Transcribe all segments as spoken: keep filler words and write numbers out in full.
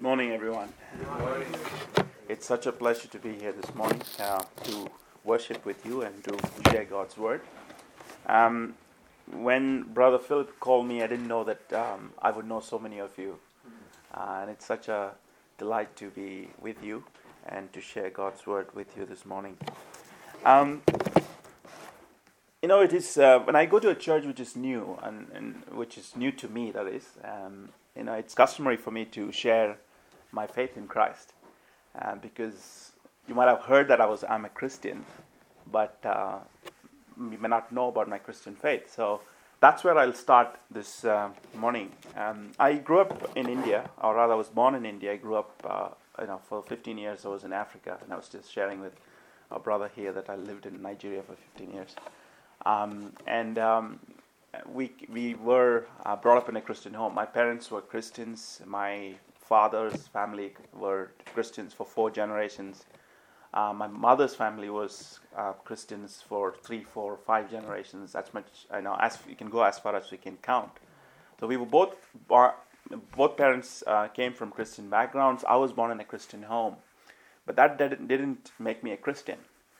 Good morning, everyone. Good morning. It's such a pleasure to be here this morning uh, to worship with you and to share God's Word. Um, when Brother Philip called me, I didn't know that um, I would know so many of you. Uh, and it's such a delight to be with you and to share God's Word with you this morning. Um, you know, it is uh, when I go to a church which is new, and, and which is new to me, that is, um, you know, it's customary for me to share my faith in Christ, uh, because you might have heard that I was I'm a Christian, but uh, you may not know about my Christian faith. So that's where I'll start this uh, morning. Um, I grew up in India, or rather, I was born in India. I grew up, uh, you know, for fifteen years. I was in Africa, and I was just sharing with a brother here that I lived in Nigeria for fifteen years. Um, and um, we we were uh, brought up in a Christian home. My parents were Christians. My father's family were Christians for four generations. Uh, my mother's family was uh, Christians for three, four, five generations. That's much, I know, as we can go as far as we can count. So we were both, bar, both parents uh, came from Christian backgrounds. I was born in a Christian home, but that didn't, didn't make me a Christian.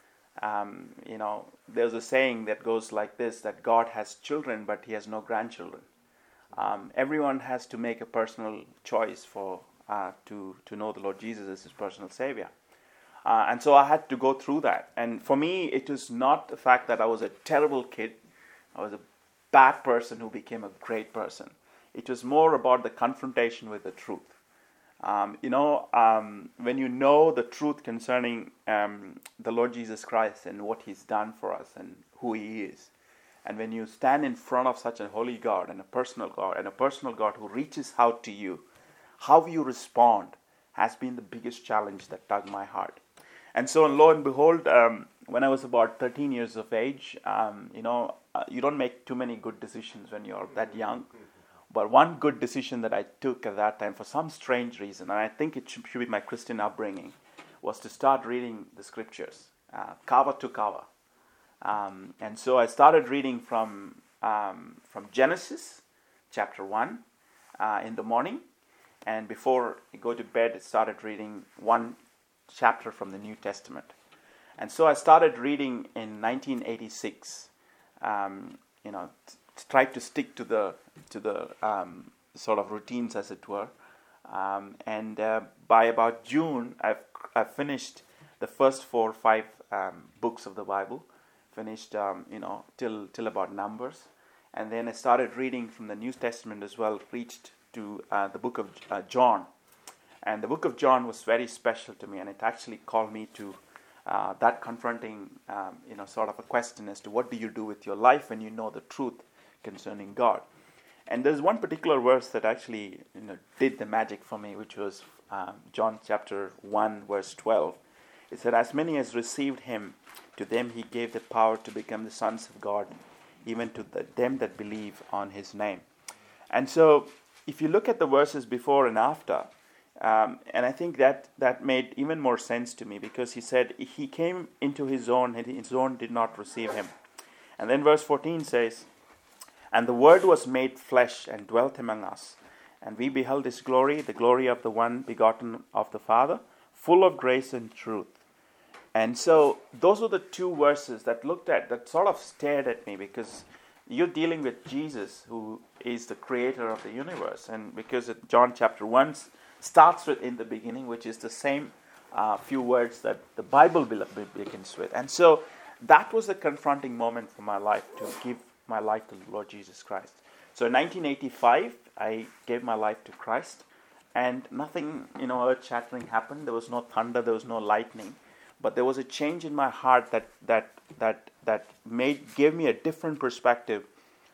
Um, you know, there's a saying that goes like this, that God has children, but he has no grandchildren. Um, everyone has to make a personal choice for uh, to, to know the Lord Jesus as his personal Savior. Uh, and so I had to go through that. And for me, it was not the fact that I was a terrible kid. I was a bad person who became a great person. It was more about the confrontation with the truth. Um, you know, um, when you know the truth concerning um, the Lord Jesus Christ and what he's done for us and who he is, and when you stand in front of such a holy God and a personal God and a personal God who reaches out to you, how you respond has been the biggest challenge that tugged my heart. And so, lo and behold, um, when I was about thirteen years of age, um, you know, uh, you don't make too many good decisions when you're that young. But one good decision that I took at that time, for some strange reason, and I think it should, should be my Christian upbringing, was to start reading the scriptures, uh, cover to cover. Um, and so I started reading from um, from Genesis, chapter one, uh, in the morning. And before I go to bed, I started reading one chapter from the New Testament. And so I started reading in nineteen eighty-six, um, you know, t- tried to stick to the to the um, sort of routines, as it were. Um, and uh, by about June, I've, I've finished the first four or five um, books of the Bible, finished, um, you know, till till about Numbers. And then I started reading from the New Testament as well, reached to uh, the book of uh, John. And the book of John was very special to me, and it actually called me to uh, that confronting, um, you know, sort of a question as to what do you do with your life when you know the truth concerning God. And there's one particular verse that actually, you know, did the magic for me, which was um, John chapter one, verse twelve. It said, "As many as received him, to them he gave the power to become the sons of God, even to the, them that believe on his name." And so, if you look at the verses before and after, um, and I think that that made even more sense to me, because he said he came into his own, and his own did not receive him. And then verse fourteen says, "And the Word was made flesh and dwelt among us, and we beheld his glory, the glory of the one begotten of the Father, full of grace and truth." And so those were the two verses that looked at, that sort of stared at me, because you're dealing with Jesus, who is the creator of the universe. And because it, John chapter one starts with "in the beginning," which is the same uh, few words that the Bible begins with. And so that was a confronting moment for my life, to give my life to the Lord Jesus Christ. So in nineteen eighty-five, I gave my life to Christ, and nothing, you know, earth-shattering happened. There was no thunder, there was no lightning, but there was a change in my heart that that that that made gave me a different perspective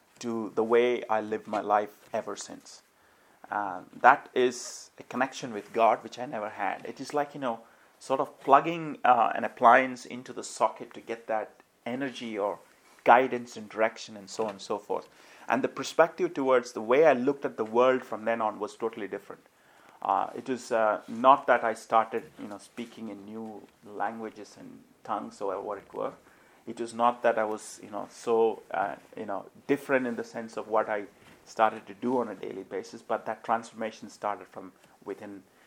to the way I lived my life ever since. Um, that is a connection with God which I never had. It is like, you know, sort of plugging uh, an appliance into the socket to get that energy or guidance and direction and so on and so forth. And the perspective towards the way I looked at the world from then on was totally different. Uh, it was uh, not that I started, you know, speaking in new languages and tongues or what it were. It was not that I was, you know, so, uh, you know, different in the sense of what I started to do on a daily basis, but that transformation started from within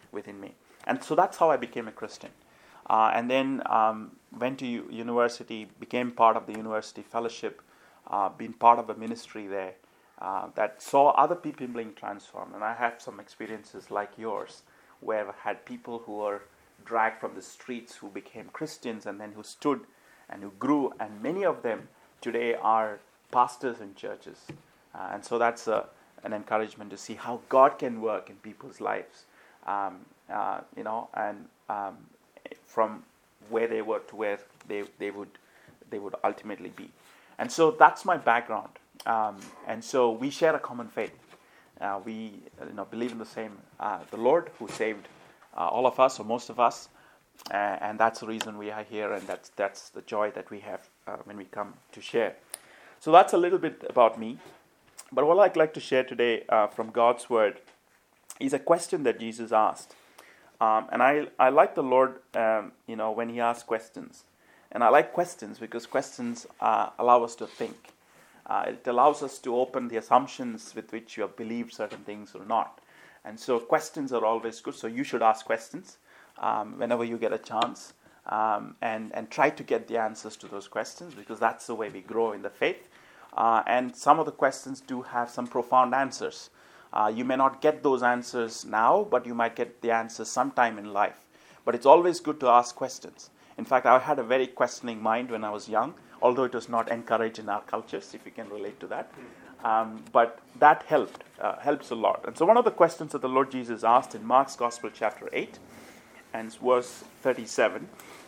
within me. And so that's how I became a Christian. Uh, and then um, went to u- university, became part of the university fellowship, uh, been part of a ministry there uh, that saw other people being transformed. And I had some experiences like yours, where I had people who were dragged from the streets who became Christians and then who stood and who grew. And many of them today are pastors in churches. Uh, and so that's a, an encouragement to see how God can work in people's lives, um, uh, you know, and um, from where they were to where they they would they would ultimately be. And so that's my background. Um, and so we share a common faith. Uh, we you know believe in the same uh, the Lord who saved uh, all of us or most of us, uh, and that's the reason we are here, and that's that's the joy that we have uh, when we come to share. So that's a little bit about me. But what I'd like to share today uh, from God's Word is a question that Jesus asked. Um, and I I like the Lord, um, you know, when He asks questions. And I like questions because questions uh, allow us to think. Uh, it allows us to open the assumptions with which you have believed certain things or not. And so questions are always good. So you should ask questions um, whenever you get a chance. Um, and, and try to get the answers to those questions, because that's the way we grow in the faith. Uh, and some of the questions do have some profound answers. Uh, you may not get those answers now, but you might get the answers sometime in life. But it's always good to ask questions. In fact, I had a very questioning mind when I was young, although it was not encouraged in our cultures, if you can relate to that. Um, but that helped, uh, helps a lot. And so one of the questions that the Lord Jesus asked in Mark's Gospel, chapter eight, and verse thirty-seven,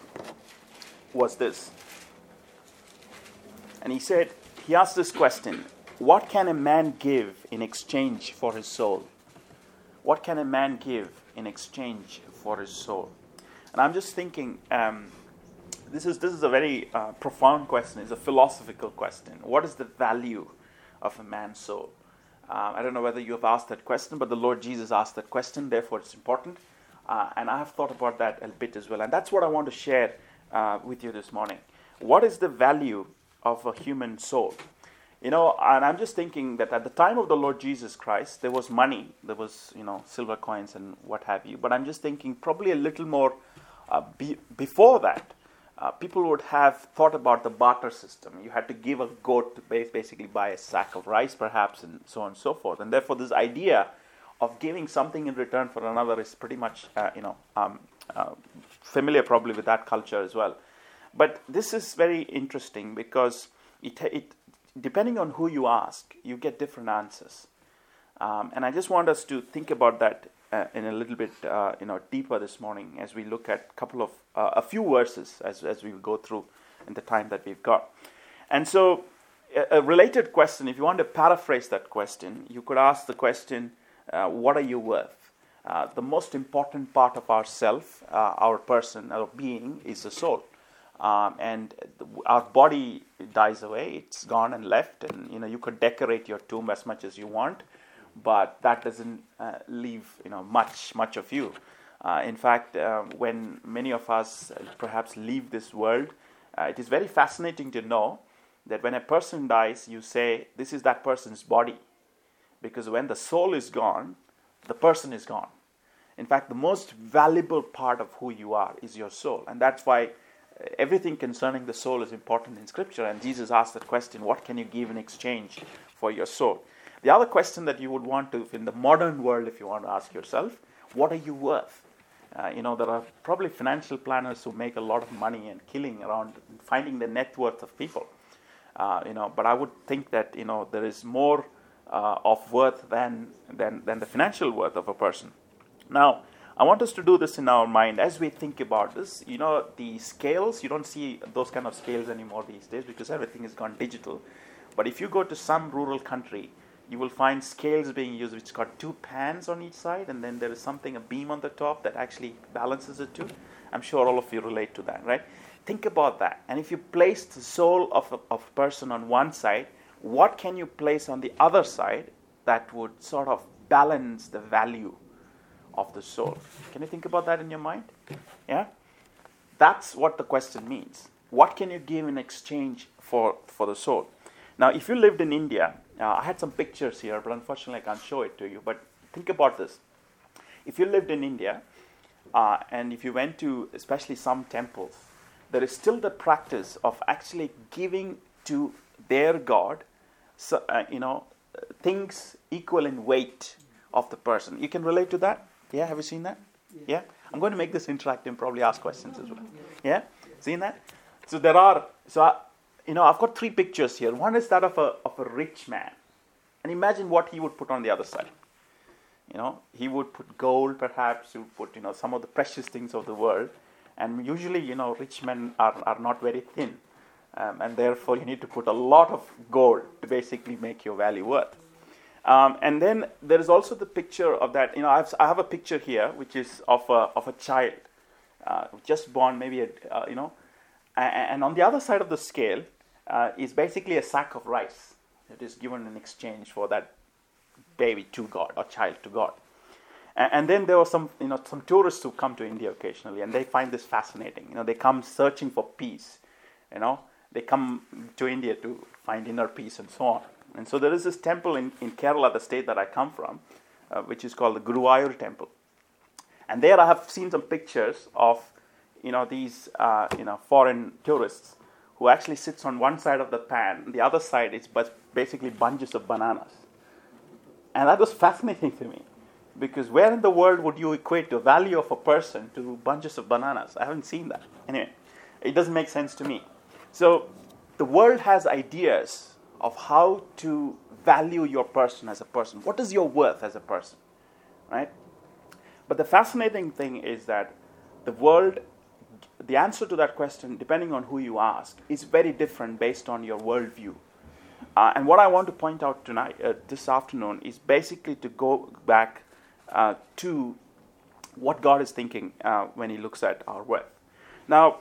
was this. And he said, he asked this question, what can a man give in exchange for his soul? What can a man give in exchange for his soul? And I'm just thinking, um, this is this is a very uh, profound question. It's a philosophical question. What is the value of a man's soul? Uh, I don't know whether you have asked that question, but the Lord Jesus asked that question, therefore it's important. Uh, and I have thought about that a bit as well. And that's what I want to share uh, with you this morning. What is the value of a human soul? You know, and I'm just thinking that at the time of the Lord Jesus Christ, there was money, there was, you know, silver coins and what have you. But I'm just thinking probably a little more uh, be, before that, uh, people would have thought about the barter system. You had to give a goat to basically buy a sack of rice, perhaps, and so on and so forth. And therefore, this idea of giving something in return for another is pretty much, uh, you know, um, uh, familiar probably with that culture as well. But this is very interesting because it, it depending on who you ask, you get different answers. Um, and I just want us to think about that uh, in a little bit, uh, you know, deeper this morning as we look at a couple of, uh, a few verses as as we go through in the time that we've got. And so, a, a related question, if you want to paraphrase that question, you could ask the question, uh, what are you worth? Uh, the most important part of ourself, uh, our person, our being, is the soul. Um, and our body dies away; it's gone and left. And you know, you could decorate your tomb as much as you want, but that doesn't uh, leave you know much much of you. Uh, in fact, uh, when many of us perhaps leave this world, uh, it is very fascinating to know that when a person dies, you say this is that person's body, because when the soul is gone, the person is gone. In fact, the most valuable part of who you are is your soul, and that's why everything concerning the soul is important in Scripture. And Jesus asked that question, what can you give in exchange for your soul? The other question that you would want to, in the modern world, if you want to ask yourself, what are you worth? Uh, you know, there are probably financial planners who make a lot of money and killing around finding the net worth of people. Uh, you know, but I would think that, you know, there is more uh, of worth than, than, than the financial worth of a person. Now, I want us to do this in our mind as we think about this. You know, the scales, you don't see those kind of scales anymore these days because everything has gone digital. But if you go to some rural country, you will find scales being used which got two pans on each side, and then there is something, a beam on the top that actually balances the two. I'm sure all of you relate to that, right? Think about that. And if you place the soul of a, of a person on one side, what can you place on the other side that would sort of balance the value of the soul? Can you think about that in your mind? Yeah? That's what the question means. What can you give in exchange for, for the soul? Now, if you lived in India, uh, I had some pictures here, but unfortunately I can't show it to you. But think about this. If you lived in India, uh, and if you went to especially some temples, there is still the practice of actually giving to their god, so, uh, you know, things equal in weight of the person. You can relate to that? Yeah, have you seen that? Yeah? I'm going to make this interactive and probably ask questions as well. Yeah? Seen that? So there are, so I, you know, I've got three pictures here. One is that of a of a rich man. And imagine what he would put on the other side. You know, he would put gold perhaps, he would put, you know, some of the precious things of the world. And usually, you know, rich men are, are not very thin. Um, and therefore, you need to put a lot of gold to basically make your value worth. Um, and then there is also the picture of that. You know, I've, I have a picture here, which is of a of a child, uh, just born, maybe a, uh, you know, and, and on the other side of the scale uh, is basically a sack of rice that is given in exchange for that baby to God or child to God. And, and then there were some, you know, some tourists who come to India occasionally, and they find this fascinating. You know, they come searching for peace. You know, they come to India to find inner peace and so on. And so there is this temple in, in Kerala, the state that I come from, uh, which is called the Guruvayur temple. And there I have seen some pictures of, you know, these, uh, you know, foreign tourists who actually sits on one side of the pan. The other side is but basically bunches of bananas. And that was fascinating to me, because where in the world would you equate the value of a person to bunches of bananas? I haven't seen that. Anyway, it doesn't make sense to me. So the world has ideas of how to value your person as a person. What is your worth as a person, right? But the fascinating thing is that the world, the answer to that question, depending on who you ask, is very different based on your worldview. Uh, and what I want to point out tonight, uh, this afternoon, is basically to go back uh, to what God is thinking uh, when He looks at our worth. Now,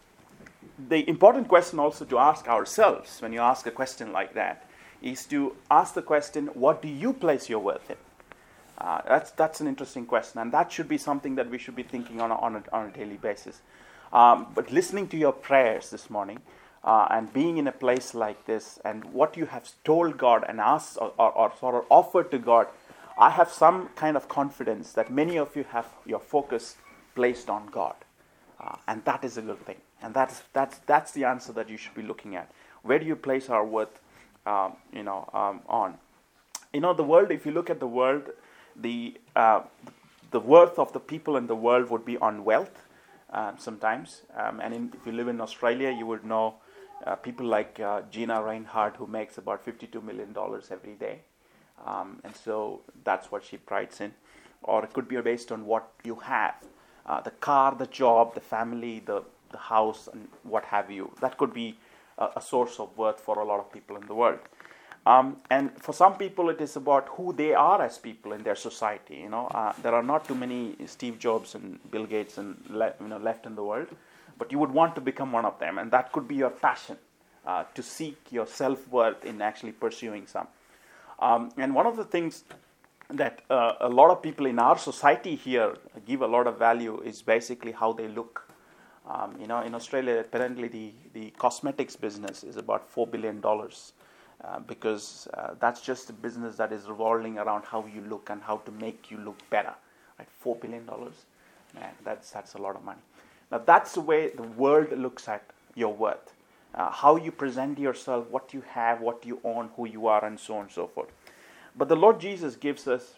the important question also to ask ourselves when you ask a question like that is to ask the question, what do you place your worth in? Uh, that's that's an interesting question, and that should be something that we should be thinking on a, on a, on a daily basis. Um, but listening to your prayers this morning uh, and being in a place like this and what you have told God and asked or, or, or sort of offered to God, I have some kind of confidence that many of you have your focus placed on God. Uh, and that is a good thing. And that's that's that's the answer that you should be looking at. Where do you place our worth, um, you know, um, on? You know, the world. If you look at the world, the uh, the worth of the people in the world would be on wealth. Um, sometimes, um, and in, if you live in Australia, you would know uh, people like uh, Gina Reinhardt, who makes about fifty-two million dollars every day, um, and so that's what she prides in. Or it could be based on what you have, uh, the car, the job, the family, the the house, and what have you. That could be a, a source of worth for a lot of people in the world. Um, and for some people, it is about who they are as people in their society. You know, uh, there are not too many Steve Jobs and Bill Gates and le- you know left in the world, but you would want to become one of them, and that could be your passion uh, to seek your self-worth in actually pursuing some. Um, and one of the things that uh, a lot of people in our society here give a lot of value is basically how they look. Um, you know, in Australia, apparently the, the cosmetics business is about four billion dollars uh, because uh, that's just a business that is revolving around how you look and how to make you look better. Right? four billion dollars, man, that's, that's a lot of money. Now, that's the way the world looks at your worth. Uh, how you present yourself, what you have, what you own, who you are, and so on and so forth. But the Lord Jesus gives us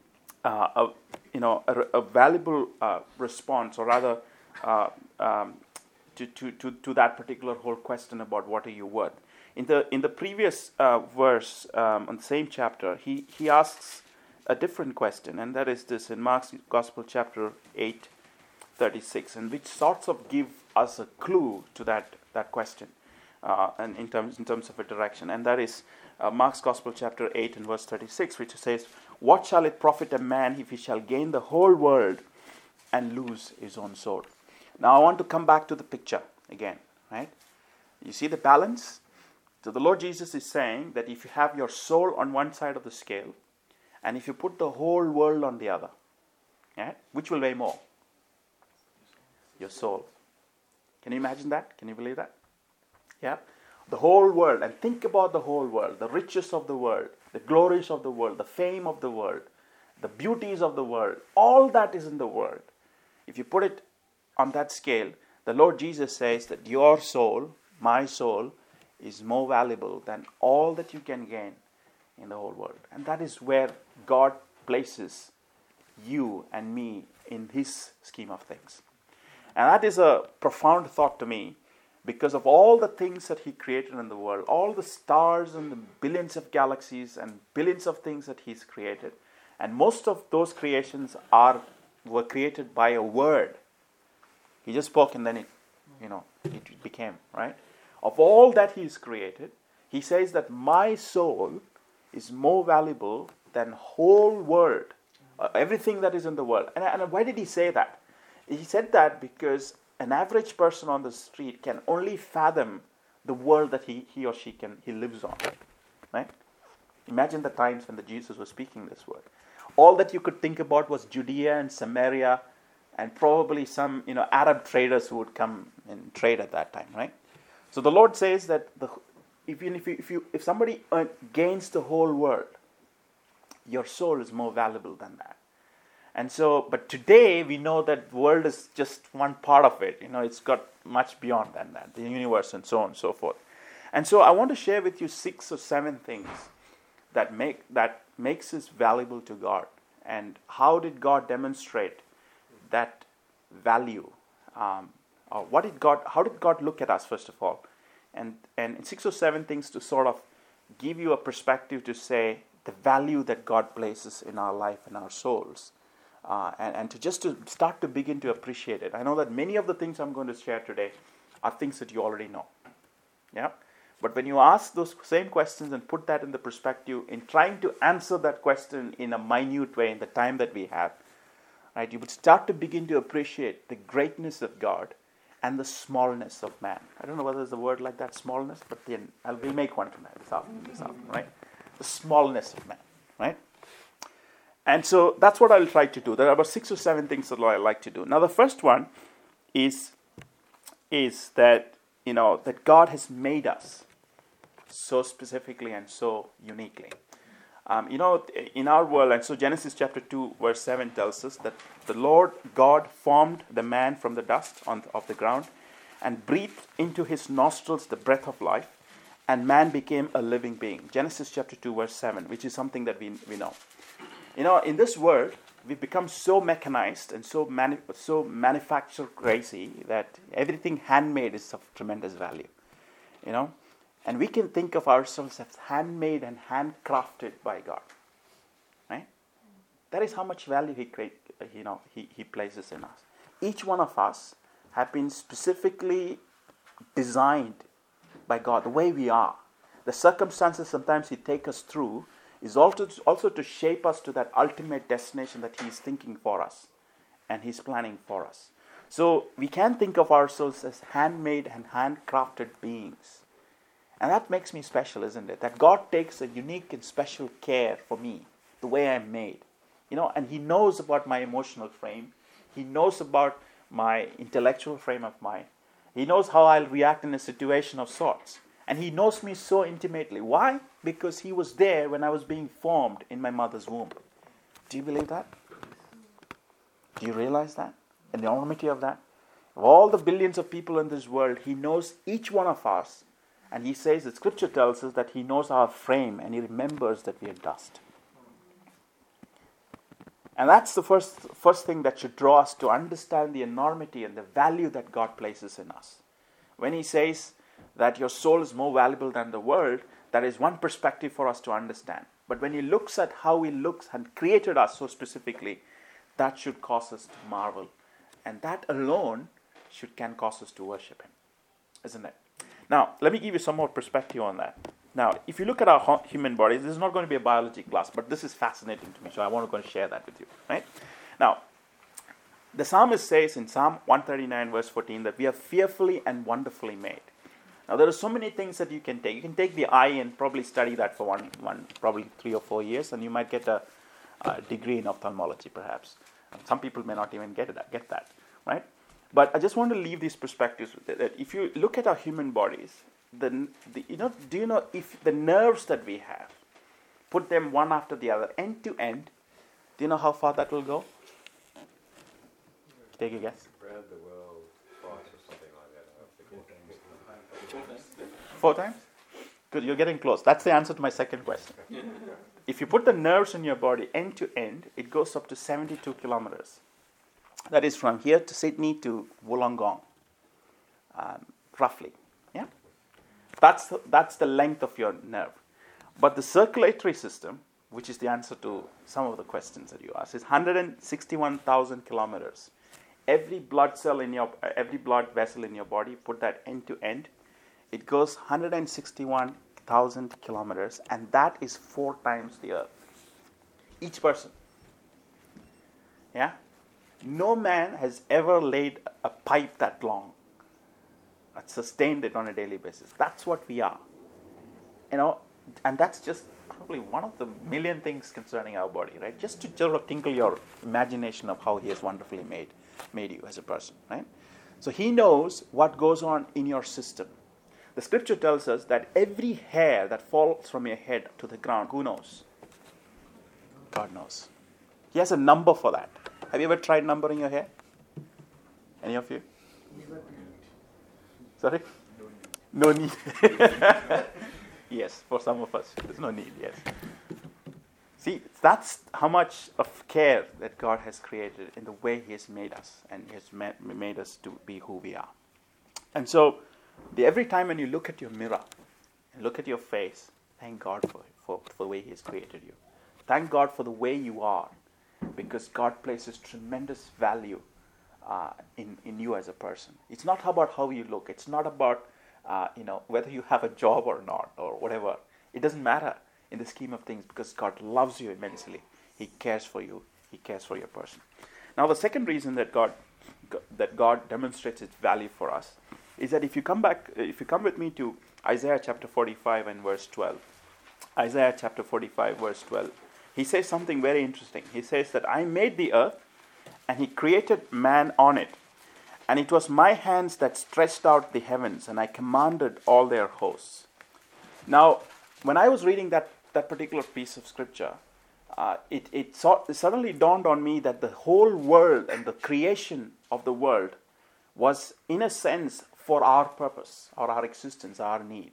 uh, a, you know, a, a valuable uh, response, or rather, Uh, um, to, to, to, to that particular whole question about what are you worth. In the in the previous uh, verse, um, on the same chapter, he, he asks a different question, and that is this in Mark's Gospel, chapter eight, thirty-six, and which sorts of give us a clue to that that question, uh, and in terms in terms of a direction, and that is uh, Mark's Gospel, chapter eight, and verse thirty-six, which says, "What shall it profit a man if he shall gain the whole world and lose his own soul?" Now I want to come back to the picture again, right? You see the balance? So the Lord Jesus is saying that if you have your soul on one side of the scale, and if you put the whole world on the other, yeah, which will weigh more? Your soul. Can you imagine that? Can you believe that? Yeah? The whole world, and think about the whole world, the riches of the world, the glories of the world, the fame of the world, the beauties of the world, all that is in the world. if you put it on that scale, the Lord Jesus says that your soul, my soul, is more valuable than all that you can gain in the whole world. And that is where God places you and me in His scheme of things. And that is a profound thought to me, because of all the things that He created in the world, all the stars and the billions of galaxies and billions of things that He's created. And most of those creations are were created by a word. He just spoke and then it, you know, it became, right? Of all that He's created, He says that my soul is more valuable than whole world, uh, everything that is in the world. And, and why did He say that? He said that because an average person on the street can only fathom the world that he, he or she can he lives on, right? Imagine the times when the Jesus was speaking this word. All that you could think about was Judea and Samaria, and probably some, you know, Arab traders who would come and trade at that time, right? So the Lord says that the, even if you, if you if somebody uh, gains the whole world, your soul is more valuable than that. And so, but today we know that the world is just one part of it. You know, it's got much beyond than that, the universe and so on and so forth. And so I want to share with you six or seven things that make that makes us valuable to God. And how did God demonstrate that value? Um, or what did God, how did God look at us, first of all? And, and six or seven things to sort of give you a perspective to say the value that God places in our life and our souls. Uh, and, and to just to start to begin to appreciate it. I know that many of the things I'm going to share today are things that you already know. Yeah? But when you ask those same questions and put that in the perspective, in trying to answer that question in a minute way in the time that we have, right, you would start to begin to appreciate the greatness of God and the smallness of man. I don't know whether there's a word like that, smallness, but then I'll we'll make one tonight, this afternoon, this afternoon, right? The smallness of man, right? And so that's what I'll try to do. There are about six or seven things that I like to do. Now, the first one is, is that, you know, that God has made us so specifically and so uniquely. Um, you know, in our world, and so Genesis chapter two, verse seven tells us that the Lord God formed the man from the dust on, of the ground and breathed into his nostrils the breath of life, and man became a living being. Genesis chapter two, verse seven, which is something that we, we know. You know, in this world, we've become so mechanized and so manu- so manufacture crazy that everything handmade is of tremendous value. You know, and we can think of ourselves as handmade and handcrafted by God. Right? That is how much value He create, you know, He He places in us. Each one of us have been specifically designed by God, the way we are. The circumstances sometimes He takes us through is also to, also to shape us to that ultimate destination that He's thinking for us and He's planning for us. So we can think of ourselves as handmade and handcrafted beings. And that makes me special, isn't it? That God takes a unique and special care for me, the way I'm made. You know, and He knows about my emotional frame. He knows about my intellectual frame of mind. He knows how I'll react in a situation of sorts. And He knows me so intimately. Why? Because He was there when I was being formed in my mother's womb. Do you believe that? Do you realize that? The enormity of that? Of all the billions of people in this world, He knows each one of us. And He says, the scripture tells us that He knows our frame and He remembers that we are dust. And that's the first, first thing that should draw us to understand the enormity and the value that God places in us. When He says that your soul is more valuable than the world, that is one perspective for us to understand. But when He looks at how He looks and created us so specifically, that should cause us to marvel. And that alone should can cause us to worship Him. Isn't it? Now, let me give you some more perspective on that. Now, if you look at our human bodies, this is not going to be a biology class, but this is fascinating to me, so I want to go and share that with you. Right? Now, the psalmist says in Psalm one thirty-nine, verse fourteen, that we are fearfully and wonderfully made. Now, there are so many things that you can take. You can take the eye and probably study that for one, one probably three or four years, and you might get a, a degree in ophthalmology, perhaps. Some people may not even get it, get that, right? But I just want to leave these perspectives with it, that if you look at our human bodies, the, the you know, do you know if the nerves that we have, put them one after the other, end to end, do you know how far that will go? Take a guess. Brad the world twice or something like that. I forget. Four times? Good, you're getting close. That's the answer to my second question. If you put the nerves in your body end to end, it goes up to seventy-two kilometers. That is from here to Sydney to Wollongong, um, roughly. Yeah, that's the, that's the length of your nerve. But the circulatory system, which is the answer to some of the questions that you asked, is one hundred sixty-one thousand kilometers. Every blood cell in your, every blood vessel in your body, put that end to end, it goes one hundred sixty-one thousand kilometers, and that is four times the Earth. Each person. Yeah? No man has ever laid a pipe that long, that sustained it on a daily basis. That's what we are. You know, and that's just probably one of the million things concerning our body, right? Just to sort of tinkle your imagination of how He has wonderfully made, made you as a person, right? So He knows what goes on in your system. The scripture tells us that every hair that falls from your head to the ground, who knows? God knows. He has a number for that. Have you ever tried numbering your hair? Any of you? Sorry? No need. Yes, for some of us, there's no need, yes. See, that's how much of care that God has created in the way He has made us, and He has ma- made us to be who we are. And so, the, every time when you look at your mirror, and look at your face, thank God for, for, for the way He has created you. Thank God for the way you are, because God places tremendous value uh, in, in you as a person. It's not about how you look. It's not about uh, you know whether you have a job or not, or whatever. It doesn't matter in the scheme of things, because God loves you immensely. He cares for you. He cares for your person. Now, the second reason that God that God demonstrates its value for us is that if you come back, if you come with me to Isaiah chapter forty-five and verse twelve, Isaiah chapter forty-five verse twelve, He says something very interesting. He says that I made the earth, and He created man on it. And it was my hands that stretched out the heavens, and I commanded all their hosts. Now, when I was reading that, that particular piece of scripture, uh, it, it, so, it suddenly dawned on me that the whole world and the creation of the world was, in a sense, for our purpose, or our existence, our need.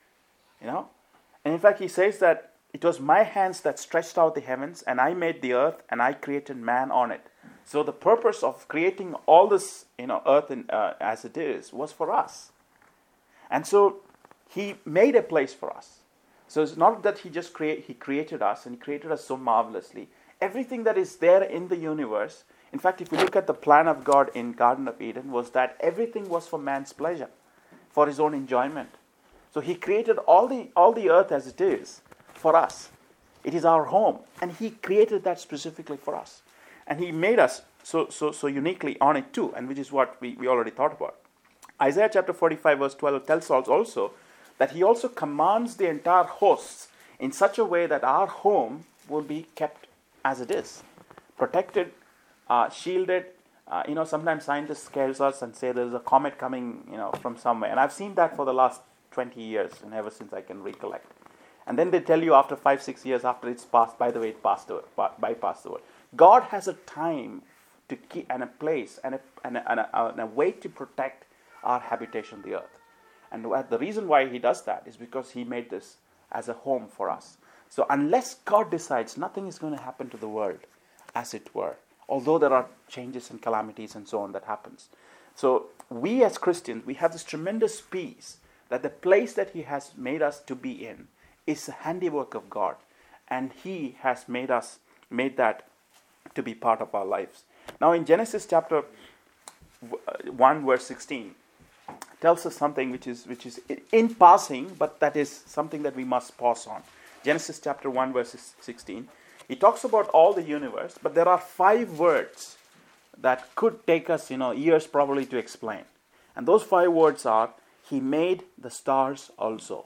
You know? And in fact, he says that it was my hands that stretched out the heavens, and I made the earth, and I created man on it. So the purpose of creating all this, you know, earth in, uh, as it is, was for us. And so He made a place for us. So it's not that He just create, He created us, and He created us so marvelously. Everything that is there in the universe, in fact, if you look at the plan of God in Garden of Eden, was that everything was for man's pleasure, for his own enjoyment. So He created all the all the earth as it is for us. It is our home, and He created that specifically for us. And He made us so so so uniquely on it too, and which is what we, we already thought about. Isaiah chapter forty-five verse twelve tells us also that He also commands the entire hosts in such a way that our home will be kept as it is. Protected, uh, shielded. Uh, you know, sometimes scientists scare us and say there's a comet coming, you know, from somewhere. And I've seen that for the last twenty years, and ever since I can recollect. And then they tell you after five, six years after it's passed, by the way, it passed over, bypassed the world. God has a time to keep, and a place and a, and, a, and, a, and a way to protect our habitation, the earth. And the reason why He does that is because He made this as a home for us. So unless God decides, nothing is going to happen to the world, as it were. Although there are changes and calamities and so on that happens. So we as Christians, we have this tremendous peace that the place that He has made us to be in is the handiwork of God, and He has made us made that to be part of our lives. Now in Genesis chapter one verse sixteen tells us something which is which is in passing, but that is something that we must pause on. Genesis chapter one verse sixteen. He talks about all the universe, but there are five words that could take us, you know, years probably to explain. And those five words are, He made the stars also.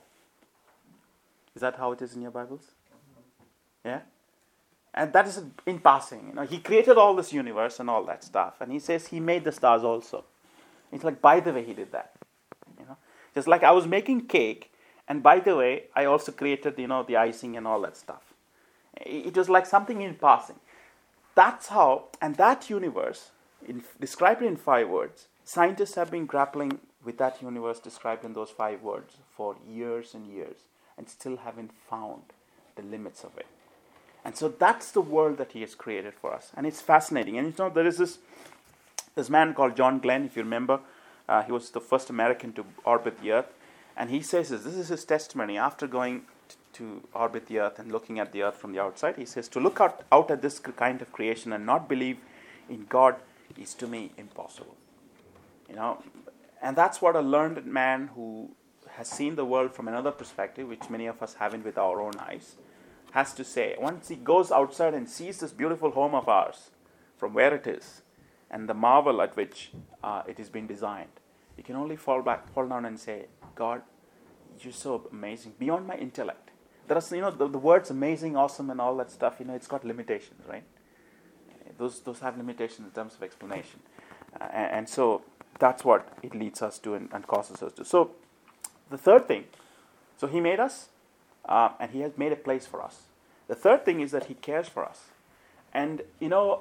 Is that how it is in your Bibles? Yeah? And that is in passing. You know, He created all this universe and all that stuff. And He says He made the stars also. It's like, by the way, He did that. You know, just like I was making cake, and by the way, I also created, you know, the icing and all that stuff. It was like something in passing. That's how, and that universe, in, described in five words. Scientists have been grappling with that universe described in those five words for years and years and still haven't found the limits of it. And so that's the world that he has created for us. And it's fascinating. And you know, there is this this man called John Glenn, if you remember. Uh, he was the first American to orbit the Earth. And he says this, this is his testimony after going t- to orbit the Earth and looking at the Earth from the outside. He says, to look out, out at this kind of creation and not believe in God is to me impossible. You know, and that's what a learned man who has seen the world from another perspective, which many of us haven't with our own eyes, has to say. Once he goes outside and sees this beautiful home of ours, from where it is, and the marvel at which uh, it has been designed, you can only fall back, fall down and say, God, you're so amazing, beyond my intellect. There are, you know, the, the words amazing, awesome, and all that stuff, you know, it's got limitations, right? Those those have limitations in terms of explanation. Uh, and, and so that's what it leads us to and, and causes us to. So the third thing, so he made us, uh, and he has made a place for us. The third thing is that he cares for us. And, you know,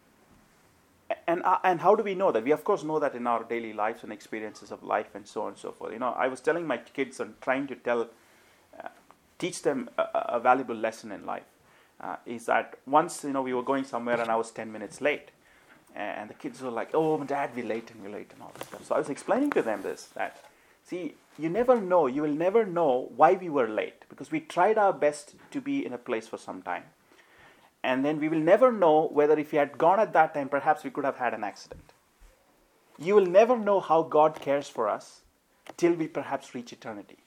and uh, and how do we know that? We, of course, know that in our daily lives and experiences of life and so on and so forth. You know, I was telling my kids and trying to tell, uh, teach them a, a valuable lesson in life. Uh, is that once, you know, we were going somewhere and I was ten minutes late. And the kids were like, oh, Dad, we're late and we're late and all this stuff. So I was explaining to them this, that, see, you never know, you will never know why we were late. Because we tried our best to be in a place for some time. And then we will never know whether if we had gone at that time, perhaps we could have had an accident. You will never know how God cares for us till we perhaps reach eternity.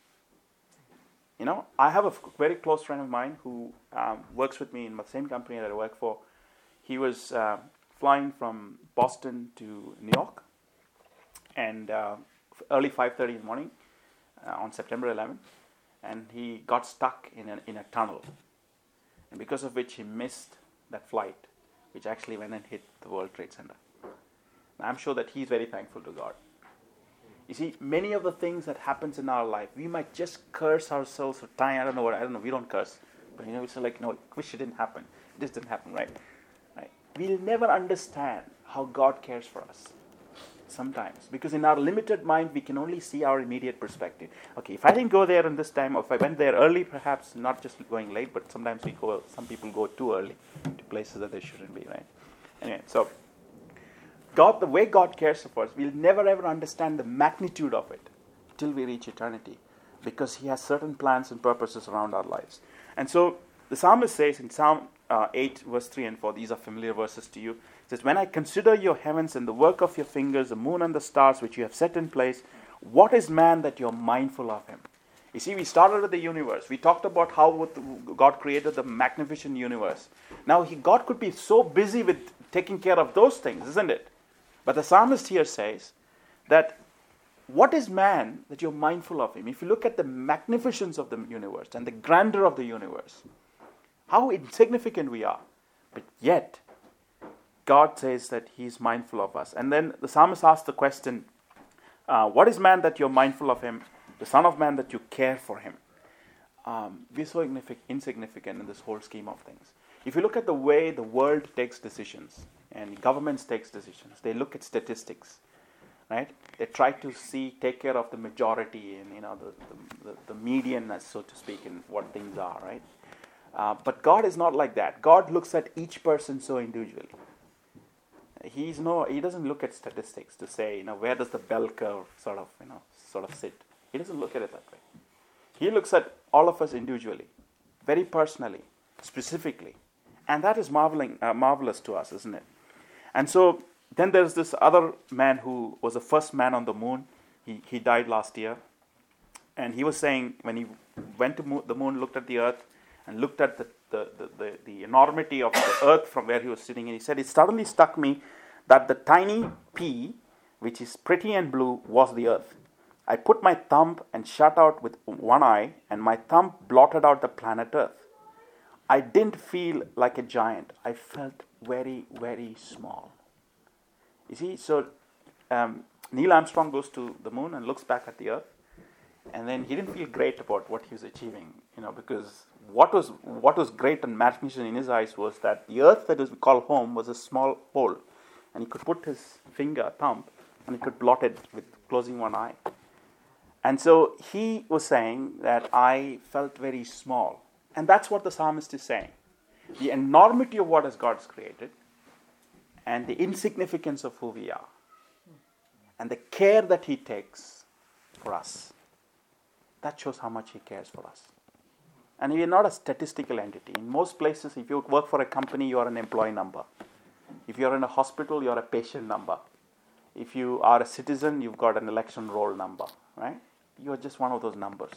You know, I have a very close friend of mine who um, works with me in the same company that I work for. He was uh, flying from Boston to New York, and uh, early five thirty in the morning uh, on September eleventh, and he got stuck in a, in a tunnel, and because of which he missed that flight, which actually went and hit the World Trade Center. And I'm sure that he's very thankful to God. You see, many of the things that happens in our life, we might just curse ourselves or time. I don't know what, I don't know, we don't curse. But you know, it's like, no, I wish it didn't happen. This didn't happen, right? right? We'll never understand how God cares for us. Sometimes. Because in our limited mind, we can only see our immediate perspective. Okay, if I didn't go there in this time, or if I went there early, perhaps not just going late, but sometimes we go, some people go too early to places that they shouldn't be, right? Anyway, so God, the way God cares for us, we'll never ever understand the magnitude of it till we reach eternity, because He has certain plans and purposes around our lives. And so the psalmist says in Psalm uh, eight, verse three and four, these are familiar verses to you. It says, when I consider your heavens and the work of your fingers, the moon and the stars which you have set in place, what is man that you're mindful of him? You see, we started with the universe. We talked about how God created the magnificent universe. Now, he, God could be so busy with taking care of those things, isn't it? But the psalmist here says that what is man that you're mindful of him? If you look at the magnificence of the universe and the grandeur of the universe, how insignificant we are. But yet, God says that He is mindful of us. And then the psalmist asks the question, uh, what is man that you're mindful of him? The Son of Man that you care for him. Um, we're so insignificant in this whole scheme of things. If you look at the way the world takes decisions, and governments takes decisions, they look at statistics, right? They try to see, take care of the majority and, you know, the, the, the median, so to speak, in what things are, right? Uh, but God is not like that. God looks at each person so individually. He's no, he doesn't look at statistics to say, you know, where does the bell curve sort of, you know, sort of sit. He doesn't look at it that way. He looks at all of us individually, very personally, specifically. And that is marveling, uh, marvelous to us, isn't it? And so then there's this other man who was the first man on the moon. He he died last year. And he was saying, when he went to mo- the moon, looked at the earth, and looked at the, the, the, the, the enormity of the earth from where he was sitting, and he said, it suddenly struck me that the tiny pea, which is pretty and blue, was the earth. I put my thumb and shut out with one eye, and my thumb blotted out the planet Earth. I didn't feel like a giant. I felt very, very small. You see, so um, Neil Armstrong goes to the moon and looks back at the Earth, and then he didn't feel great about what he was achieving, you know, because what was what was great and magnificent in his eyes was that the Earth that is called home was a small hole, And he could put his finger, thumb, and he could blot it with closing one eye. And so he was saying that I felt very small. And that's what the psalmist is saying. The enormity of what has God's created and the insignificance of who we are. And the care that he takes for us. That shows how much he cares for us. And we are not a statistical entity. In most places, if you work for a company, you are an employee number. If you are in a hospital, you are a patient number. If you are a citizen, you've got an election roll number, right? You are just one of those numbers.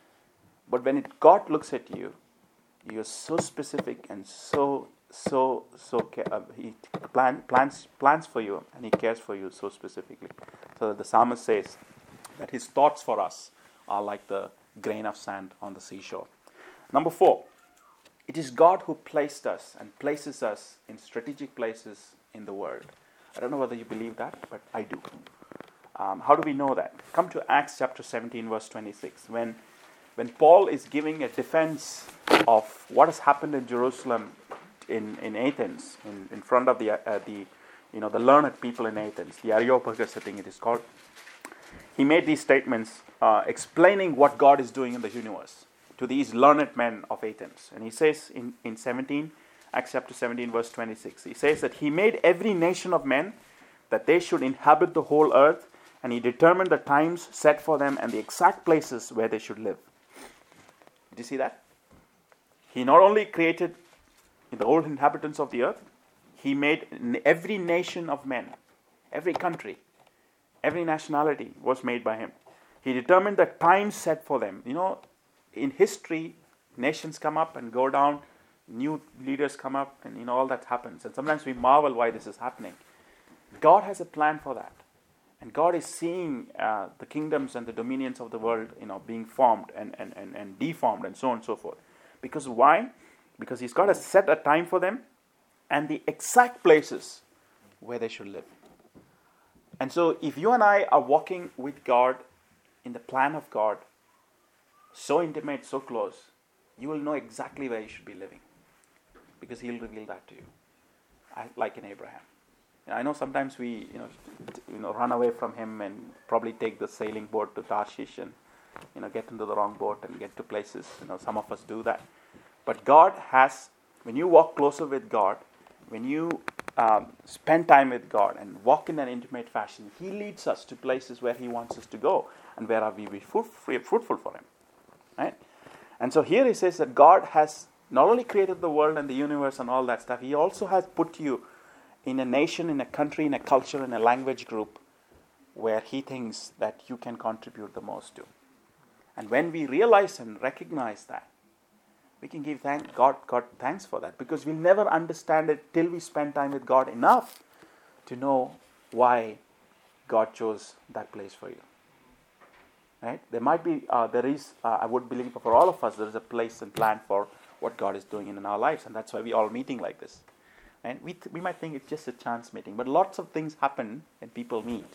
But when it, God looks at you, you are so specific and so, so, so, uh, he plan, plans, plans for you and he cares for you so specifically. So that the psalmist says that his thoughts for us are like the grain of sand on the seashore. Number four, it is God who placed us and places us in strategic places in the world. I don't know whether you believe that, but I do. Um, how do we know that? Come to Acts chapter seventeen, verse twenty-six. When, when Paul is giving a defense of what has happened in Jerusalem, in, in Athens, in, in front of the uh, the you know the learned people in Athens, the Areopagus, I think it is called. He made these statements uh, explaining what God is doing in the universe to these learned men of Athens. And he says in, in seventeen, Acts chapter seventeen, verse twenty-six, he says that he made every nation of men that they should inhabit the whole earth, and he determined the times set for them and the exact places where they should live. Did you see that? He not only created the whole inhabitants of the earth, he made every nation of men, every country, every nationality was made by him. He determined the times set for them. You know, in history, nations come up and go down, new leaders come up, and you know all that happens. And sometimes we marvel why this is happening. God has a plan for that. And God is seeing uh, the kingdoms and the dominions of the world, you know, being formed and, and, and, and deformed and so on and so forth. Because why? Because he's got to set a time for them and the exact places where they should live. And so if you and I are walking with God in the plan of God, so intimate, so close, you will know exactly where you should be living. Because he'll reveal that to you. I, like in Abraham. I know sometimes we, you know, t- you know, run away from him and probably take the sailing boat to Tarshish and, you know, get into the wrong boat and get to places. You know, some of us do that. But God has, when you walk closer with God, when you um, spend time with God and walk in an intimate fashion, he leads us to places where he wants us to go and where are we be fruit, fruitful for him. Right? And so here he says that God has not only created the world and the universe and all that stuff, he also has put you in a nation, in a country, in a culture, in a language group where he thinks that you can contribute the most to. And when we realize and recognize that, we can give thank God, God thanks for that, because we'll never understand it till we spend time with God enough to know why God chose that place for you. Right? There might be, uh, there is, uh, I would believe for all of us, there is a place and plan for what God is doing in our lives, and that's why we're all meeting like this. And we th- we might think it's just a chance meeting, but lots of things happen when people meet,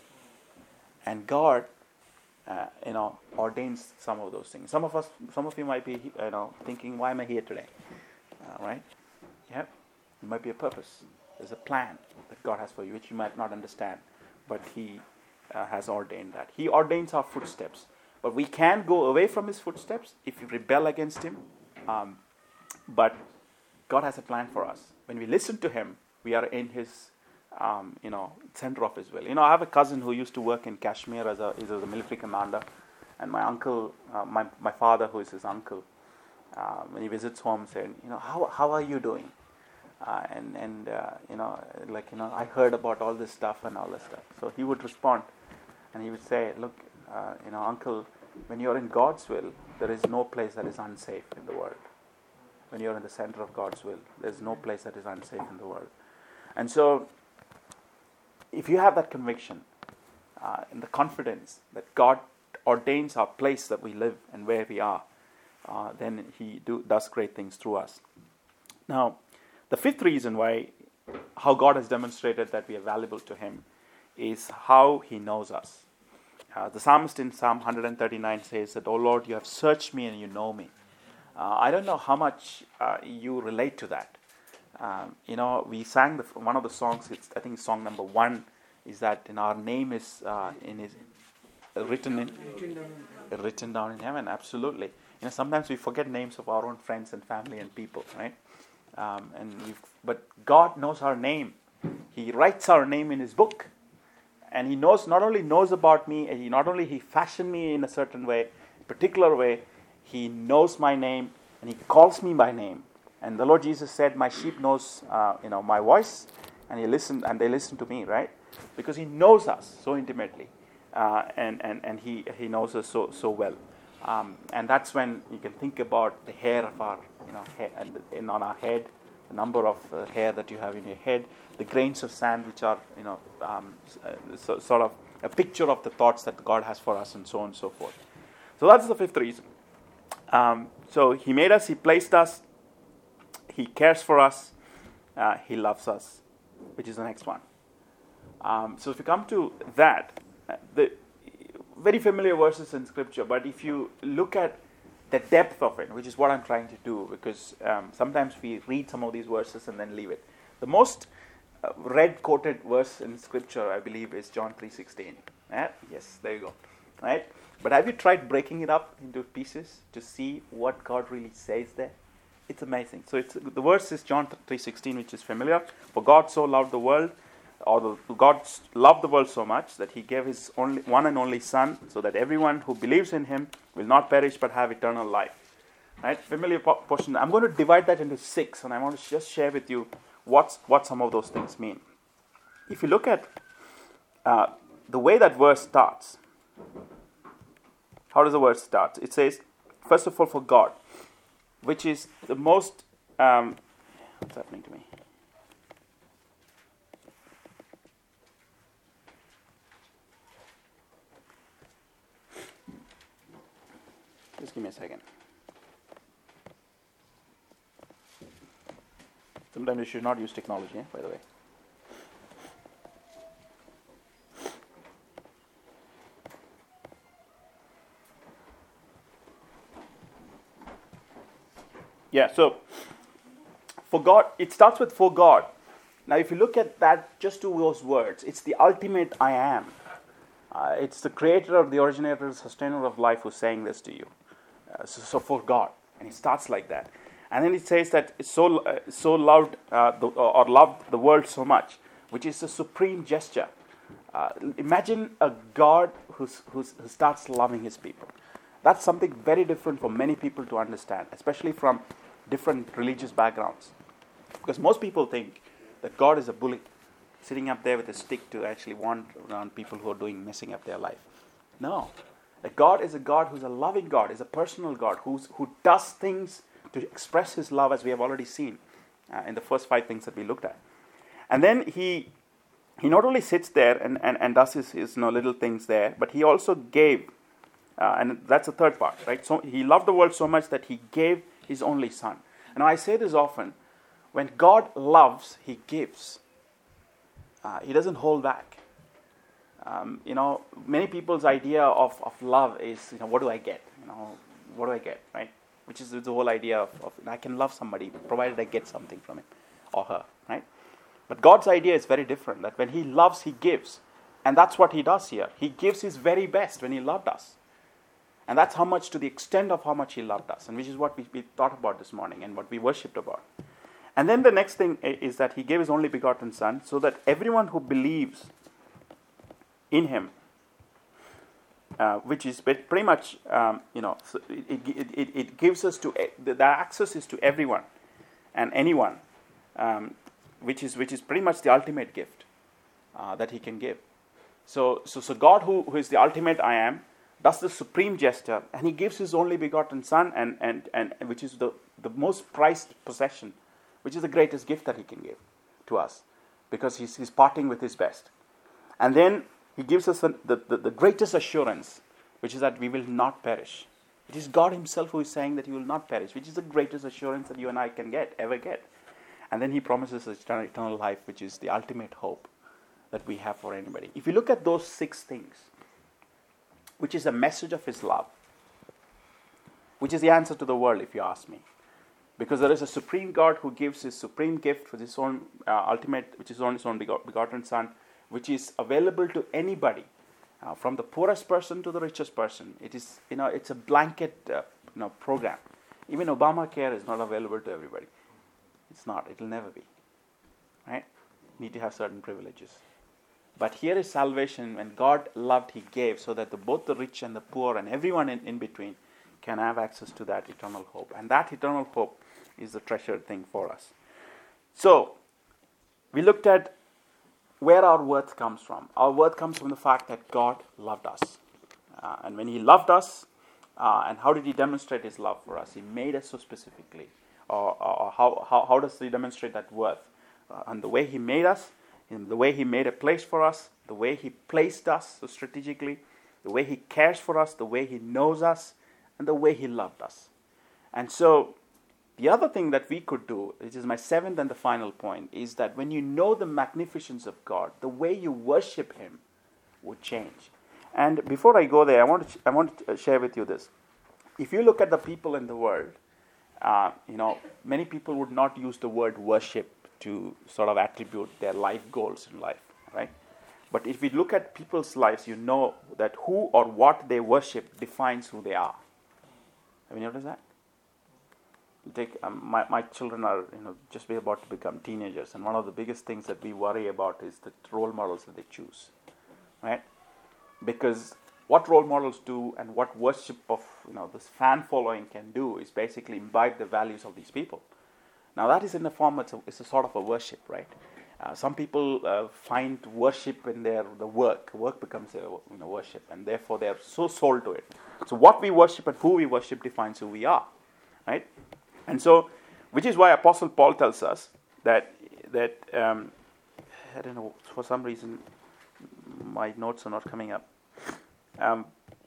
and God, uh, you know, ordains some of those things. Some of us, some of you might be, you know, thinking, "Why am I here today?" Uh, right? Yeah, it might be a purpose. There's a plan that God has for you, which you might not understand, but He uh, has ordained that. He ordains our footsteps, but we can go away from His footsteps if we rebel against Him. Um, but God has a plan for us. When we listen to Him, we are in His, um, you know, center of His will. You know, I have a cousin who used to work in Kashmir as a, as a military commander, and my uncle, uh, my my father, who is his uncle, uh, when he visits home, said, you know, how how are you doing? Uh, and and uh, you know, like you know, I heard about all this stuff and all this stuff. So he would respond, and he would say, look, uh, you know, uncle, when you're in God's will, there is no place that is unsafe in the world. When you're in the center of God's will, there's no place that is unsafe in the world. And so, if you have that conviction uh, and the confidence that God ordains our place that we live and where we are, uh, then He do, does great things through us. Now, the fifth reason why, how God has demonstrated that we are valuable to Him, is how He knows us. Uh, the psalmist in Psalm one thirty-nine says that, "O Lord, you have searched me and you know me." Uh, I don't know how much uh, you relate to that, Um, you know, we sang the, one of the songs. It's, I think song number one is that in our name is uh, in his uh, written in written down in heaven. Absolutely. You know, sometimes we forget names of our own friends and family and people, right? Um, and we've, but God knows our name. He writes our name in His book, and He knows not only knows about me, and He not only He fashioned me in a certain way, particular way. He knows my name, and He calls me by name. And the Lord Jesus said, "My sheep knows, uh, you know, my voice, and He listen, and they listen to me." Right? Because He knows us so intimately, uh, and and and He He knows us so so well. Um, and that's when you can think about the hair of our, you know, hair, and in on our head, the number of uh, hair that you have in your head, the grains of sand, which are, you know, um, so, sort of a picture of the thoughts that God has for us, and so on and so forth. So that's the fifth reason. Um, so He made us, He placed us, He cares for us, uh, He loves us, which is the next one. Um, so if you come to that, uh, the very familiar verses in Scripture, but if you look at the depth of it, which is what I'm trying to do, because um, sometimes we read some of these verses and then leave it. The most uh, read quoted verse in Scripture, I believe, is John three sixteen. Eh? Yes, there you go. Right? But have you tried breaking it up into pieces to see what God really says there? It's amazing. So it's the verse is John three sixteen, which is familiar. For God so loved the world, or the, God loved the world so much that He gave His only one and only Son, so that everyone who believes in Him will not perish but have eternal life. Right? Familiar po- portion. I'm going to divide that into six, and I want to just share with you what's, what some of those things mean. If you look at uh, the way that verse starts, how does the verse start? It says, first of all, for God, which is the most... Um, what's happening to me? Just give me a second. Sometimes you should not use technology, eh, by the way. Yeah, so for God, it starts with for God. Now, if you look at that, just to those words, it's the ultimate I am. Uh, it's the creator, the originator, the sustainer of life who's saying this to you. Uh, so, so for God, and it starts like that, and then it says that it's so uh, so loved uh, the, or loved the world so much, which is a supreme gesture. Uh, imagine a God who's, who's, who starts loving His people. That's something very different for many people to understand, especially from different religious backgrounds, because most people think that God is a bully, sitting up there with a stick to actually want around people who are doing messing up their life. No. That God is a God who's a loving God, is a personal God, who's, who does things to express His love, as we have already seen uh, in the first five things that we looked at. And then He he not only sits there and, and, and does His, his you know, little things there, but He also gave, uh, and that's the third part, right? So He loved the world so much that He gave His only Son. And I say this often, when God loves, He gives. Uh, he doesn't hold back. Um, you know, many people's idea of, of love is, you know, what do I get? You know, what do I get, right? Which is the whole idea of, of I can love somebody provided I get something from him or her, right? But God's idea is very different, that when He loves, He gives. And that's what He does here. He gives His very best when He loved us. And that's how much, to the extent of how much He loved us, and which is what we, we thought about this morning and what we worshipped about. And then the next thing is that He gave His only begotten Son, so that everyone who believes in Him, uh, which is pretty much, um, you know, so it, it, it, it gives us to, the access is to everyone and anyone, um, which is which is pretty much the ultimate gift uh, that He can give. So, so, so God, who, who is the ultimate I am, does the supreme gesture, and He gives His only begotten Son, and and, and which is the, the most prized possession, which is the greatest gift that He can give to us, because He's, he's parting with His best. And then He gives us the, the, the greatest assurance, which is that we will not perish. It is God Himself who is saying that He will not perish, which is the greatest assurance that you and I can get, ever get. And then He promises us eternal, eternal life, which is the ultimate hope that we have for anybody. If you look at those six things, which is a message of His love, which is the answer to the world, if you ask me. Because there is a supreme God who gives his supreme gift with his own uh, ultimate, which is on his own begot- begotten Son, which is available to anybody, uh, from the poorest person to the richest person. It is, you know, it's a blanket, uh, you know, program. Even Obamacare is not available to everybody. It's not. It will never be. Right? You need to have certain privileges. But here is salvation. When God loved, he gave, so that the, both the rich and the poor and everyone in, in between can have access to that eternal hope. And that eternal hope is the treasured thing for us. So, we looked at where our worth comes from. Our worth comes from the fact that God loved us. Uh, and when he loved us, uh, and how did he demonstrate his love for us? He made us so specifically. Or, or how, how, how does he demonstrate that worth? Uh, and the way he made us, in the way he made a place for us, the way he placed us so strategically, the way he cares for us, the way he knows us, and the way he loved us. And so, the other thing that we could do, which is my seventh and the final point, is that when you know the magnificence of God, the way you worship him would change. And before I go there, I want to, I want to share with you this. If you look at the people in the world, uh, you know, many people would not use the word worship to sort of attribute their life goals in life, right? But if we look at people's lives, you know that who or what they worship defines who they are. Have you noticed that? You take um, my my children are you know just about to become teenagers, and one of the biggest things that we worry about is the role models that they choose, right? Because what role models do and what worship of you know this fan following can do is basically imbibe the values of these people. Now that is in the form it's a, it's a sort of a worship, right? Uh, some people uh, find worship in their the work. Work becomes a you know, worship, and therefore they are so sold to it. So what we worship and who we worship defines who we are, right? And so, which is why Apostle Paul tells us that that um, I don't know, for some reason my notes are not coming up. Um,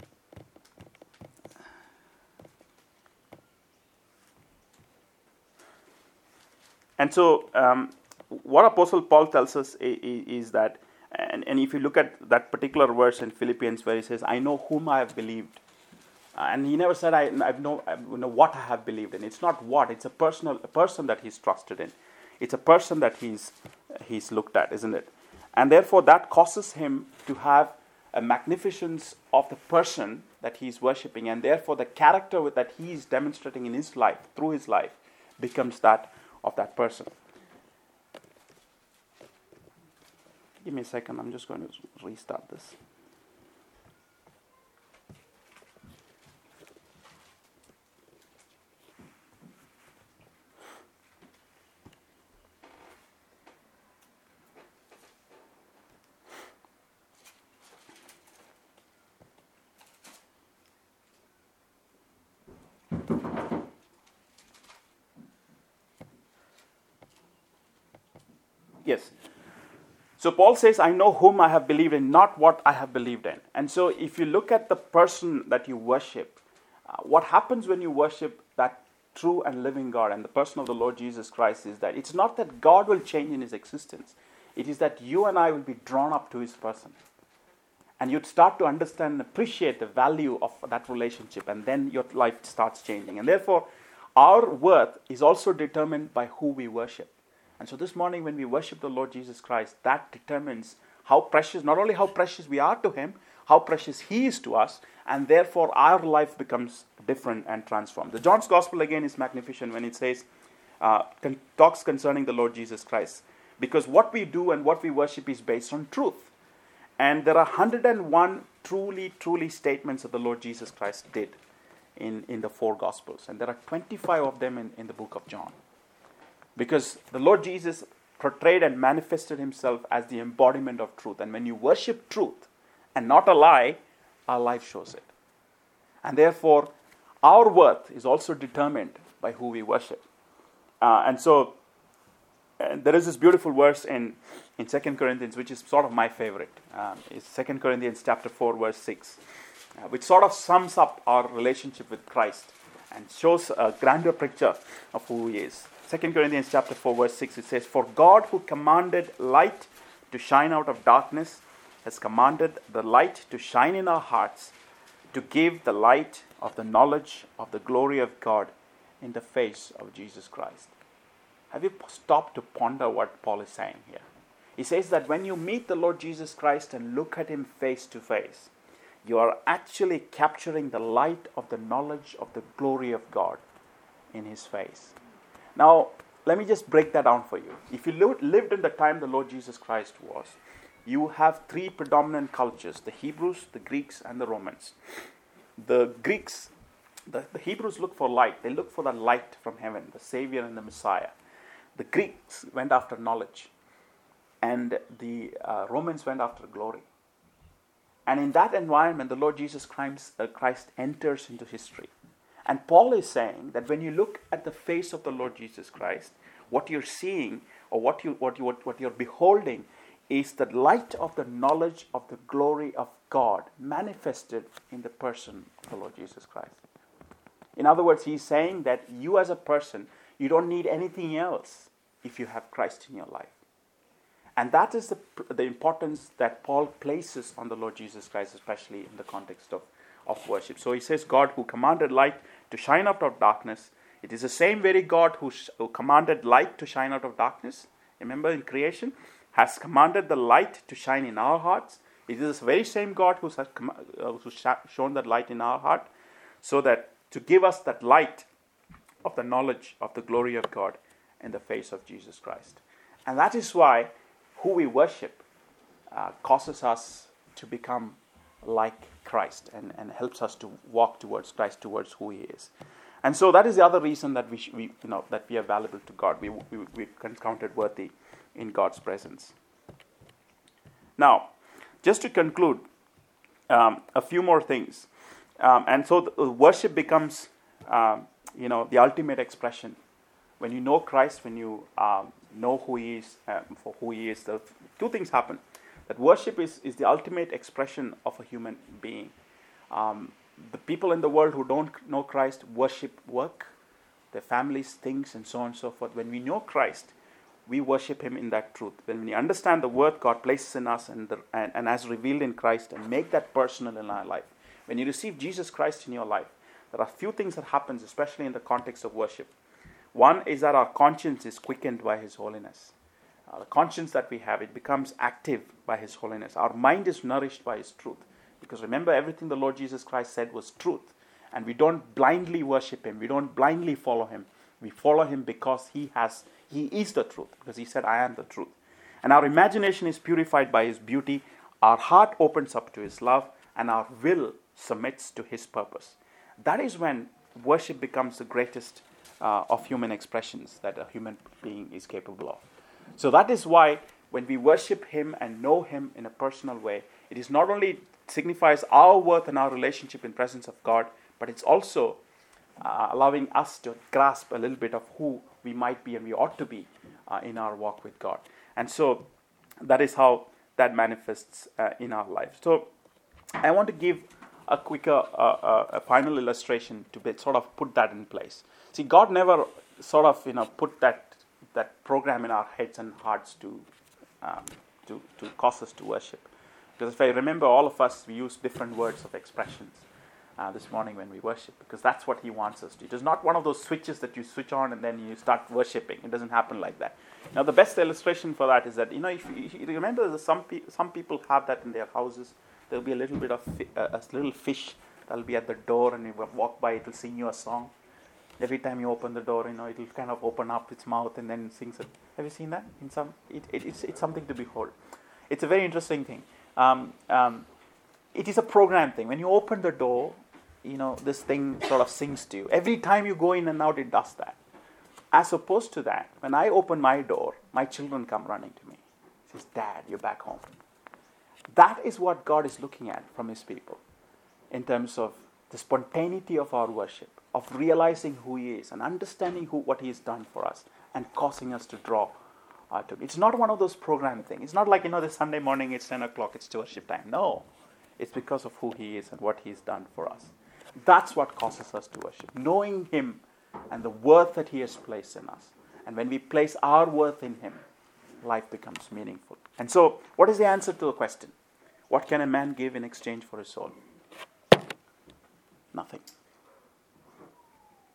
and so, um, what Apostle Paul tells us is, is that, and, and if you look at that particular verse in Philippians where he says, "I know whom I have believed." And he never said, I, I, know, I know what I have believed in. It's not what, it's a personal a person that he's trusted in. It's a person that he's he's looked at, isn't it? And therefore that causes him to have a magnificence of the person that he's worshipping, and therefore the character that he's demonstrating in his life, through his life, becomes that of that person. Give me a second, I'm just going to restart this. Yes. So Paul says, I know whom I have believed in, not what I have believed in. And so if you look at the person that you worship, uh, what happens when you worship that true and living God and the person of the Lord Jesus Christ is that it's not that God will change in his existence. It is that you and I will be drawn up to his person. And you'd start to understand and appreciate the value of that relationship, and then your life starts changing. And therefore, our worth is also determined by who we worship. And so this morning when we worship the Lord Jesus Christ, that determines how precious, not only how precious we are to him, how precious he is to us, and therefore our life becomes different and transformed. The John's Gospel again is magnificent when it says, uh, con- talks concerning the Lord Jesus Christ. Because what we do and what we worship is based on truth. And there are one hundred and one truly, truly statements that the Lord Jesus Christ did in, in the four Gospels. And there are twenty-five of them in, in the book of John. Because the Lord Jesus portrayed and manifested himself as the embodiment of truth. And when you worship truth and not a lie, our life shows it. And therefore, our worth is also determined by who we worship. Uh, and so, uh, there is this beautiful verse in, in Second Corinthians, which is sort of my favorite. Um, it's Second Corinthians chapter four, verse six, uh, which sort of sums up our relationship with Christ and shows a grander picture of who he is. Second Corinthians chapter four, verse six, it says, "For God who commanded light to shine out of darkness has commanded the light to shine in our hearts to give the light of the knowledge of the glory of God in the face of Jesus Christ. Have you stopped to ponder what Paul is saying here? He says that when you meet the Lord Jesus Christ and look at him face to face, you are actually capturing the light of the knowledge of the glory of God in his face. Now, let me just break that down for you. If you li- lived in the time the Lord Jesus Christ was, you have three predominant cultures: the Hebrews, the Greeks, and the Romans. The Greeks, the, the Hebrews look for light. They look for the light from heaven, the Savior and the Messiah. The Greeks went after knowledge, and the uh, Romans went after glory. And in that environment, the Lord Jesus Christ, uh, Christ enters into history. And Paul is saying that when you look at the face of the Lord Jesus Christ, what you're seeing, or what you what you what, what you're beholding, is the light of the knowledge of the glory of God manifested in the person of the Lord Jesus Christ. In other words, he's saying that you as a person, you don't need anything else if you have Christ in your life. And that is the, the importance that Paul places on the Lord Jesus Christ, especially in the context of, of worship. So he says, God who commanded light to shine out of darkness. It is the same very God who, sh- who commanded light to shine out of darkness. Remember, in creation, has commanded the light to shine in our hearts. It is this very same God who's, uh, who's sh- shown that light in our heart, so that to give us that light of the knowledge of the glory of God in the face of Jesus Christ. And that is why who we worship uh, causes us to become like Christ, and, and helps us to walk towards Christ, towards who he is. And so that is the other reason that we, sh- we you know that we are valuable to God. We we we counted worthy in God's presence. Now, just to conclude, um, a few more things, um, and so the, uh, worship becomes um, you know the ultimate expression. When you know Christ, when you um, know who he is, uh, for who he is, the two things happen. That worship is, is the ultimate expression of a human being. Um, the people in the world who don't know Christ worship work, their families, things, and so on and so forth. When we know Christ, we worship him in that truth. When we understand the worth God places in us and, the, and, and as revealed in Christ, and make that personal in our life. When you receive Jesus Christ in your life, there are a few things that happens, especially in the context of worship. One is that our conscience is quickened by his holiness. Uh, the conscience that we have, it becomes active by his holiness. Our mind is nourished by his truth. Because remember, everything the Lord Jesus Christ said was truth. And we don't blindly worship him. We don't blindly follow him. We follow him because he has, he is the truth. Because he said, I am the truth. And our imagination is purified by his beauty. Our heart opens up to his love. And our will submits to his purpose. That is when worship becomes the greatest uh, of human expressions that a human being is capable of. So that is why when we worship him and know him in a personal way, it is not only signifies our worth and our relationship in presence of God, but it's also uh, allowing us to grasp a little bit of who we might be and we ought to be uh, in our walk with God. And so that is how that manifests uh, in our life. So I want to give a quicker, uh, uh, a final illustration to be, sort of put that in place. See, God never sort of, you know, put that that program in our heads and hearts to, um, to to cause us to worship. Because if I remember, all of us, we use different words of expressions uh, this morning when we worship, because that's what he wants us to. It is not one of those switches that you switch on and then you start worshiping. It doesn't happen like that. Now, the best illustration for that is that, you know, if you, if you remember, that some, pe- some people have that in their houses. There'll be a little bit of, fi- uh, a little fish that'll be at the door, and you walk by, it will sing you a song. Every time you open the door, you know, it'll kind of open up its mouth and then sings it. Have you seen that? In some, it, it, it's, it's something to behold. It's a very interesting thing. Um, um, it is a program thing. When you open the door, you know, this thing sort of sings to you. Every time you go in and out, it does that. As opposed to that, when I open my door, my children come running to me. Says, Dad, you're back home. That is what God is looking at from his people in terms of the spontaneity of our worship, of realizing who he is and understanding who what he has done for us and causing us to draw uh, to him. It's not one of those program things. It's not like, you know, this Sunday morning, it's ten o'clock, it's worship time. No, it's because of who he is and what he's done for us. That's what causes us to worship, knowing him and the worth that he has placed in us. And when we place our worth in him, life becomes meaningful. And so, what is the answer to the question? What can a man give in exchange for his soul? Nothing.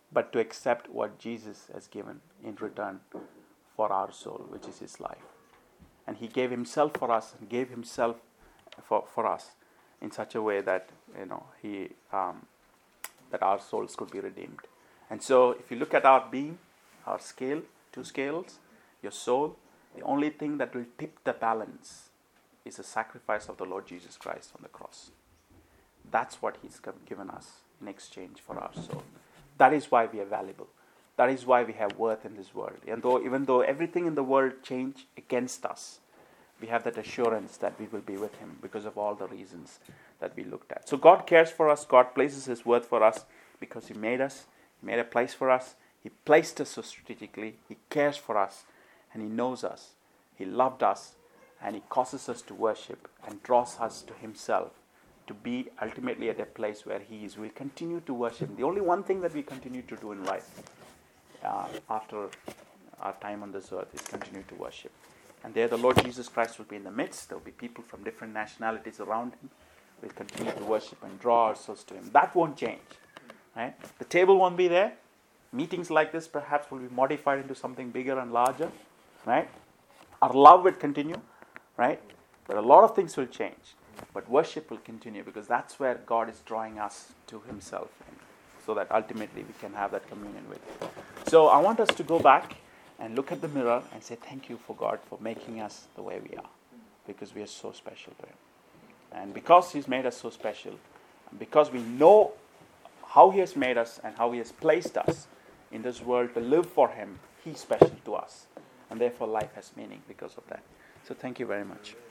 but to accept what Jesus has given in return for our soul, which is his life. And he gave himself for us and gave himself for, for us in such a way that, you know, he um, that our souls could be redeemed. And so if you look at our being, our scale, two scales, your soul, the only thing that will tip the balance is the sacrifice of the Lord Jesus Christ on the cross. That's what he's given us in exchange for our soul. That is why we are valuable. That is why we have worth in this world. And though, even though everything in the world changed against us, we have that assurance that we will be with him because of all the reasons that we looked at. So God cares for us. God places his worth for us because he made us. He made a place for us. He placed us so strategically. He cares for us and he knows us. He loved us and he causes us to worship and draws us to himself to be ultimately at a place where he is. We'll continue to worship. The only one thing that we continue to do in life uh, after our time on this earth is continue to worship. And there the Lord Jesus Christ will be in the midst. There will be people from different nationalities around him. We'll continue to worship and draw ourselves to him. That won't change. Right? The table won't be there. Meetings like this perhaps will be modified into something bigger and larger. Right? Our love will continue. Right? But a lot of things will change. But worship will continue because that's where God is drawing us to himself, and so that ultimately we can have that communion with him. So I want us to go back and look at the mirror and say thank you for God for making us the way we are, because we are so special to him. And because he's made us so special, and because we know how he has made us and how he has placed us in this world to live for him, he's special to us. And therefore life has meaning because of that. So thank you very much.